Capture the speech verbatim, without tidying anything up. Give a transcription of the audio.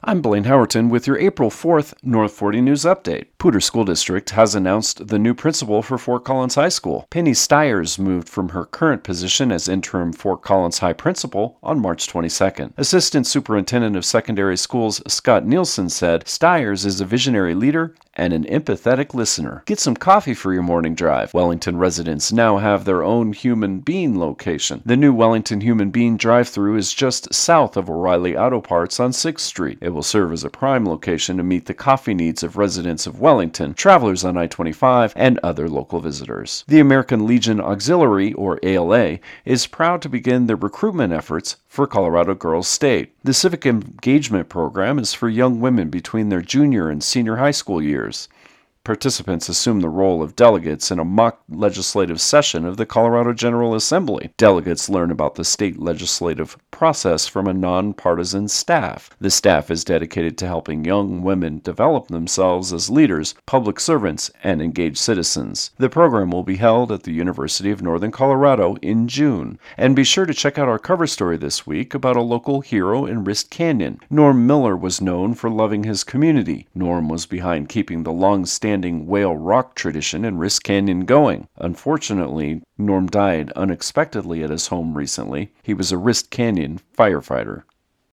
I'm Blaine Howerton with your April fourth North forty News Update. Poudre School District has announced the new principal for Fort Collins High School. Penny Stiers moved from her current position as interim Fort Collins High principal on March twenty-second. Assistant Superintendent of Secondary Schools Scott Nielsen said, "Stiers is a visionary leader and an empathetic listener. Get some coffee for your morning drive." Wellington residents now have their own Human Bean location. The new Wellington Human Bean drive-thru is just south of O'Reilly Auto Parts on sixth street. It will serve as a prime location to meet the coffee needs of residents of Wellington, travelers on I twenty-five, and other local visitors. The American Legion Auxiliary, or A L A, is proud to begin their recruitment efforts for Colorado Girls State. The Civic Engagement Program is for young women between their junior and senior high school years. Participants assume the role of delegates in a mock legislative session of the Colorado General Assembly. Delegates learn about the state legislative process from a nonpartisan staff. The staff is dedicated to helping young women develop themselves as leaders, public servants, and engaged citizens. The program will be held at the University of Northern Colorado in June. And be sure to check out our cover story this week about a local hero in Wrist Canyon. Norm Miller was known for loving his community. Norm was behind keeping the long-standing Whale Rock tradition in Wrist Canyon going. Unfortunately, Norm died unexpectedly at his home recently. He was a Wrist Canyon firefighter.